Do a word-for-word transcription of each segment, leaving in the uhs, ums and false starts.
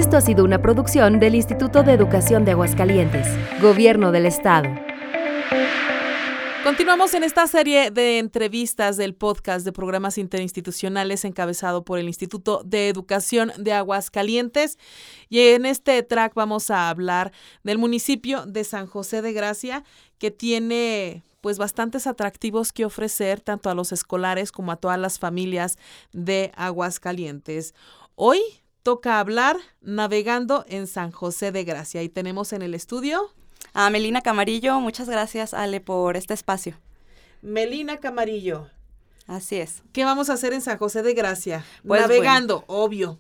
Esto ha sido una producción del Instituto de Educación de Aguascalientes, Gobierno del Estado. Continuamos en esta serie de entrevistas del podcast de programas interinstitucionales encabezado por el Instituto de Educación de Aguascalientes. Y en este track vamos a hablar del municipio de San José de Gracia, que tiene pues bastantes atractivos que ofrecer tanto a los escolares como a todas las familias de Aguascalientes. Hoy toca hablar navegando en San José de Gracia y tenemos en el estudio a Melina Camarillo. Muchas gracias, Ale, por este espacio. Melina Camarillo. Así es. ¿Qué vamos a hacer en San José de Gracia? Pues navegando, bueno, obvio,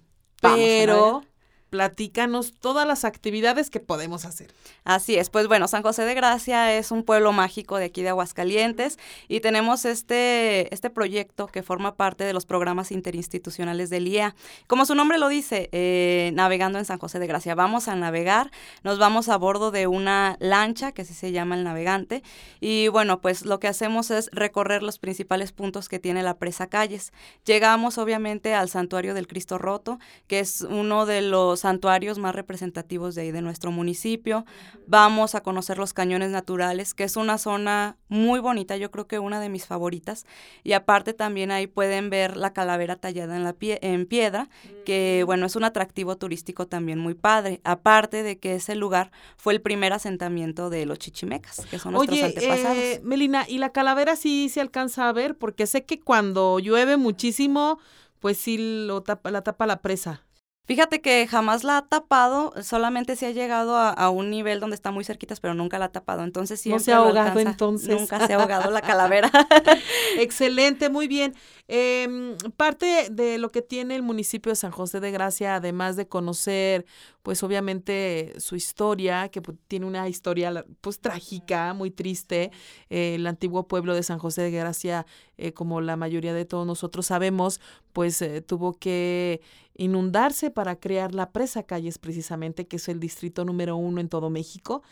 pero platícanos todas las actividades que podemos hacer. Así es, pues bueno, San José de Gracia es un pueblo mágico de aquí de Aguascalientes y tenemos este, este proyecto que forma parte de los programas interinstitucionales del I E A. Como su nombre lo dice, eh, navegando en San José de Gracia. Vamos a navegar, nos vamos a bordo de una lancha, que así se llama el navegante, y bueno, pues lo que hacemos es recorrer los principales puntos que tiene la presa Calles. Llegamos obviamente al Santuario del Cristo Roto, que es uno de los santuarios más representativos de ahí de nuestro municipio. Vamos a conocer los cañones naturales, que es una zona muy bonita, yo creo que una de mis favoritas, y aparte también ahí pueden ver la calavera tallada en la pie- en piedra, que bueno, es un atractivo turístico también muy padre, aparte de que ese lugar fue el primer asentamiento de los chichimecas, que son nuestros Oye, antepasados. Eh, Melina, ¿y la calavera sí se alcanza a ver? Porque sé que cuando llueve muchísimo, pues sí lo tapa, la tapa la presa. Fíjate que jamás la ha tapado, solamente se ha llegado a, a un nivel donde está muy cerquitas, pero nunca la ha tapado. Entonces siempre no se ha ahogado alcanza. entonces. Nunca se ha ahogado la calavera. Excelente, muy bien. Eh, parte de lo que tiene el municipio de San José de Gracia, además de conocer, pues obviamente su historia, que pues, tiene una historia pues trágica, muy triste. Eh, el antiguo pueblo de San José de Gracia, eh, como la mayoría de todos nosotros sabemos, pues eh, tuvo que inundarse para crear la presa Calles precisamente, que es el distrito número uno en todo México.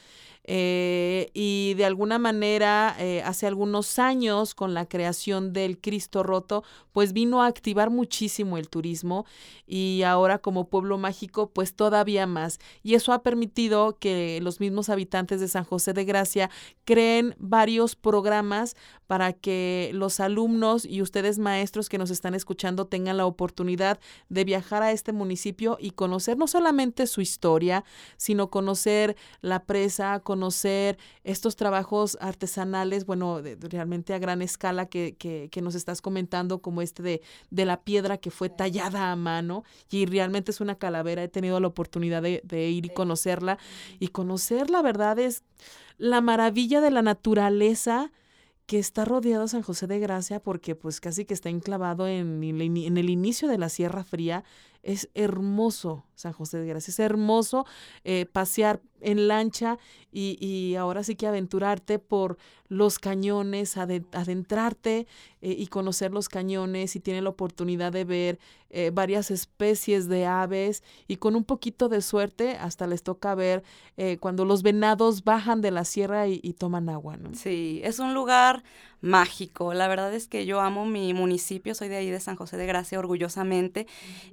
Eh, y de alguna manera eh, hace algunos años con la creación del Cristo Roto pues vino a activar muchísimo el turismo y ahora como pueblo mágico pues todavía más, y eso ha permitido que los mismos habitantes de San José de Gracia creen varios programas para que los alumnos y ustedes maestros que nos están escuchando tengan la oportunidad de viajar a este municipio y conocer no solamente su historia, sino conocer la presa, conocer estos trabajos artesanales, bueno, de, de, realmente a gran escala que, que, que nos estás comentando, como este de, de la piedra que fue tallada a mano y realmente es una calavera. He tenido la oportunidad de, de ir y conocerla, y conocer la verdad es la maravilla de la naturaleza que está rodeado San José de Gracia, porque pues casi que está enclavado en el, en el inicio de la Sierra Fría. Es hermoso San José de Gracia, es hermoso eh, pasear en lancha y, y ahora sí que aventurarte por los cañones, adentrarte eh, y conocer los cañones, y tiene la oportunidad de ver eh, varias especies de aves, y con un poquito de suerte hasta les toca ver eh, cuando los venados bajan de la sierra y, y toman agua, ¿no? Sí, es un lugar mágico. La verdad es que yo amo mi municipio, soy de ahí de San José de Gracia orgullosamente, uh-huh.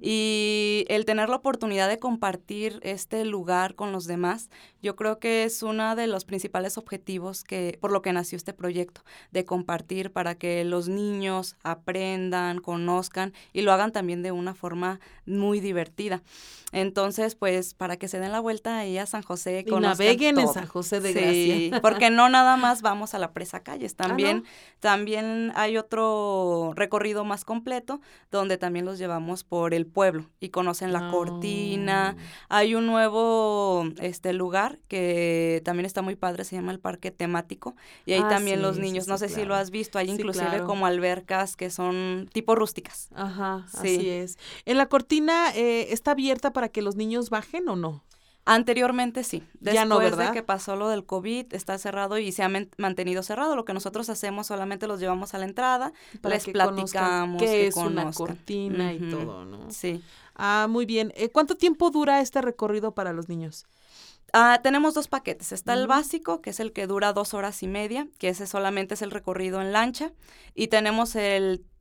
Y el tener la oportunidad de compartir este lugar con los demás, yo creo que es uno de los principales objetivos que por lo que nació este proyecto, de compartir para que los niños aprendan, conozcan y lo hagan también de una forma muy divertida. Entonces, pues, para que se den la vuelta ahí a San José, y naveguen todo en San José de Gracia. Sí, porque no nada más vamos a la presa Calles, también, ah, ¿no? también hay otro recorrido más completo donde también los llevamos por el pueblo y conocen la no. Cortina. Hay un nuevo este lugar que también está muy padre, se llama el Parque Temático, y ahí ah, también sí, los niños, sí, no sí, sé claro. si lo has visto, hay sí, inclusive claro. como albercas que son tipo rústicas. Ajá, sí. Así es. ¿En la Cortina eh, está abierta para que los niños bajen o no? Anteriormente sí, después ya no, ¿verdad? de que pasó lo del COVID está cerrado y se ha man- mantenido cerrado. Lo que nosotros hacemos solamente los llevamos a la entrada, para les que platicamos qué que es conozcan. una cortina uh-huh. y todo, ¿no? Sí. Ah, muy bien. Eh, ¿Cuánto tiempo dura este recorrido para los niños? Ah, tenemos dos paquetes. Está uh-huh. el básico, que es el que dura dos horas y media, que ese solamente es el recorrido en lancha, y tenemos el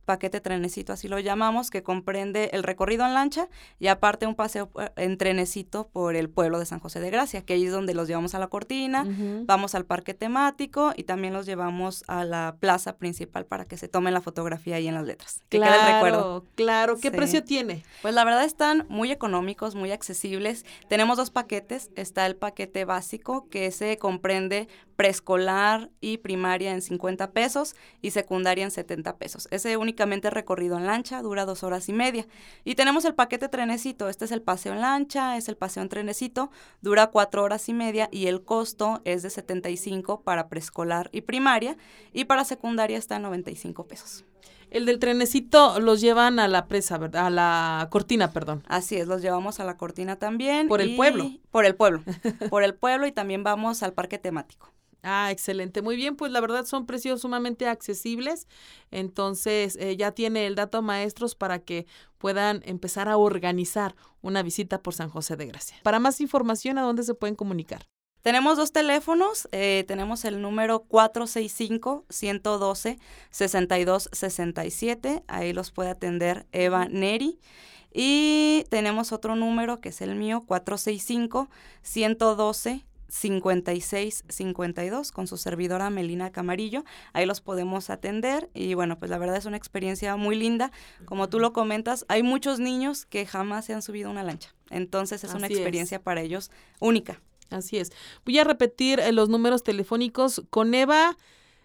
paquete trenecito, así lo llamamos, que comprende el recorrido en lancha y aparte un paseo en trenecito por el pueblo de San José de Gracia, que ahí es donde los llevamos a la cortina, uh-huh. vamos al parque temático y también los llevamos a la plaza principal para que se tomen la fotografía ahí en las letras. Que claro, quede el recuerdo. Claro, ¿qué sí. precio tiene? Pues la verdad están muy económicos, muy accesibles. Tenemos dos paquetes, está el paquete básico que se comprende preescolar y primaria en cincuenta pesos y secundaria en setenta pesos. Ese únicamente recorrido en lancha, dura dos horas y media. Y tenemos el paquete trenecito, este es el paseo en lancha, es el paseo en trenecito, dura cuatro horas y media y el costo es de setenta y cinco para preescolar y primaria y para secundaria está en noventa y cinco pesos. El del trenecito los llevan a la presa, ¿verdad? A la cortina, perdón. Así es, los llevamos a la cortina también. ¿Por el pueblo? Por el pueblo, por el pueblo y también vamos al parque temático. Ah, excelente. Muy bien, pues la verdad son precios sumamente accesibles. Entonces, eh, ya tiene el dato, maestros, para que puedan empezar a organizar una visita por San José de Gracia. Para más información, ¿a dónde se pueden comunicar? Tenemos dos teléfonos, eh, tenemos el número cuatro seis cinco, uno uno dos, seis dos seis siete, ahí los puede atender Eva Neri. Y tenemos otro número que es el mío, cuatro seis cinco, uno uno dos, cincuenta y seis cincuenta y dos con su servidora Melina Camarillo, ahí los podemos atender y bueno, pues la verdad es una experiencia muy linda, como tú lo comentas, hay muchos niños que jamás se han subido a una lancha, entonces es Así una experiencia es. para ellos única. Así es. Voy a repetir eh, los números telefónicos. Con Eva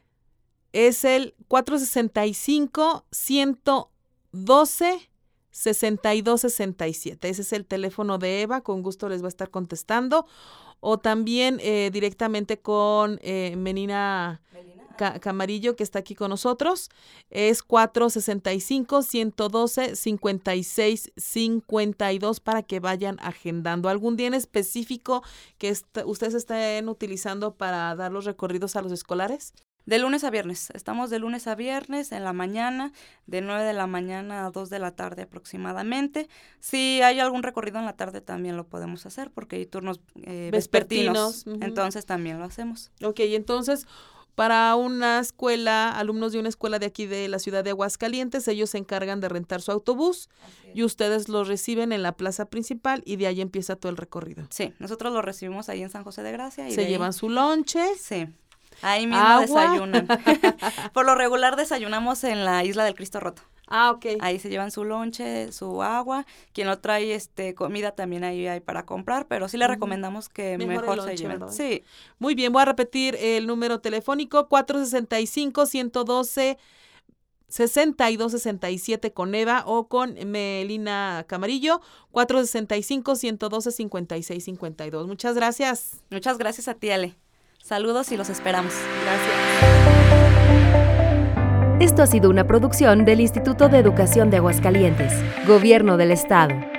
es el cuatro seis cinco, uno uno dos, seis dos seis siete. Ese es el teléfono de Eva. Con gusto les va a estar contestando. O también eh, directamente con eh, Melina Ca- Camarillo, que está aquí con nosotros. Es cuatro seis cinco, uno uno dos, cincuenta y seis cincuenta y dos para que vayan agendando. ¿Algún día en específico que est- ustedes estén utilizando para dar los recorridos a los escolares? De lunes a viernes, estamos de lunes a viernes en la mañana, de nueve de la mañana a dos de la tarde aproximadamente. Si hay algún recorrido en la tarde también lo podemos hacer porque hay turnos eh, vespertinos, Vespertinos, uh-huh. entonces también lo hacemos. Ok, entonces para una escuela, alumnos de una escuela de aquí de la ciudad de Aguascalientes, ellos se encargan de rentar su autobús y ustedes los reciben en la plaza principal y de ahí empieza todo el recorrido. Sí, nosotros lo recibimos ahí en San José de Gracia. Y se de llevan ahí, su lonche. Sí. Ahí mismo agua. Desayunan. Por lo regular desayunamos en la Isla del Cristo Roto. Ah, ok. Ahí se llevan su lonche, su agua. Quien lo trae este comida también ahí hay para comprar, pero sí le uh-huh. recomendamos que mejor, mejor lonche, se lleven. ¿Verdad? Sí. Muy bien, voy a repetir el número telefónico cuatro seis cinco, uno uno dos, seis dos seis siete con Eva o con Melina Camarillo, cuatro seis cinco, uno uno dos, cincuenta y seis cincuenta y dos. Muchas gracias. Muchas gracias a ti, Ale. Saludos y los esperamos. Gracias. Esto ha sido una producción del Instituto de Educación de Aguascalientes, Gobierno del Estado.